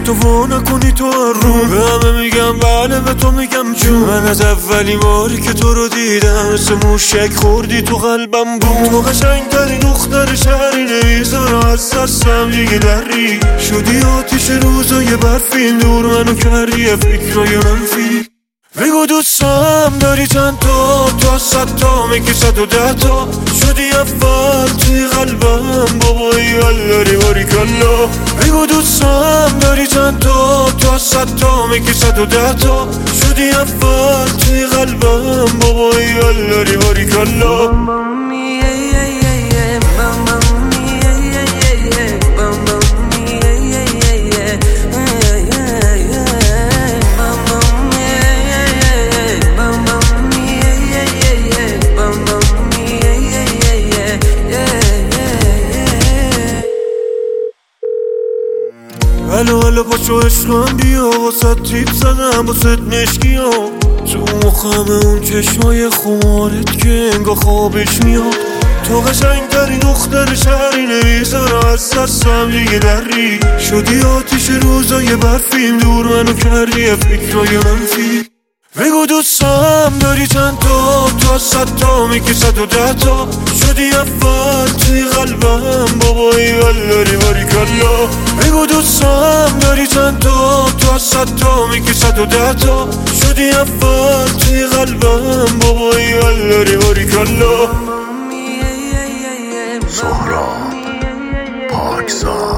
تو وا نکنی تو رو. به همه میگم بله، به تو میگم جون. من از اولین باری که تو رو دیدم مثل موشک خوردی تو قلبم بود. تو قشنگترین دختر شهری، نمیذارم از دستم دیگه دری. شدی آتیش روزای برفی، دور منو کردی فکرای منفی. بگو دوستم داری چند تا از 100 تا میگی 110 تا. شدی اول توی قلبم بابایی الاری باریکالله. بگو دوستم داری چند تا از 100 تا میگی 110 تا. شدی اول توی قلبم بابایی الاری باریکالله. الو پاشو عشقم بیا، واسه تیپ زدم واسه مشکی ها. تو مخم اون چشمای خمارت که انگا خوابش میاد. تو قشنگترین دختر شهری، نمیذارم از دستم دیگه دری. شدی آتیش روزای برفیم، دور منو کردی فکرای منفی. بگو دوستم داری چند تا از 100 تا میگی 110 تا. شدی اول توی قلبم بابایی الاری باریکالله. بگو دوستم داری چند تا از 100 تا میگی 110 تا. شدی اول توی قلبم بابایی الاری باریکالله. سهراب پاکزاد.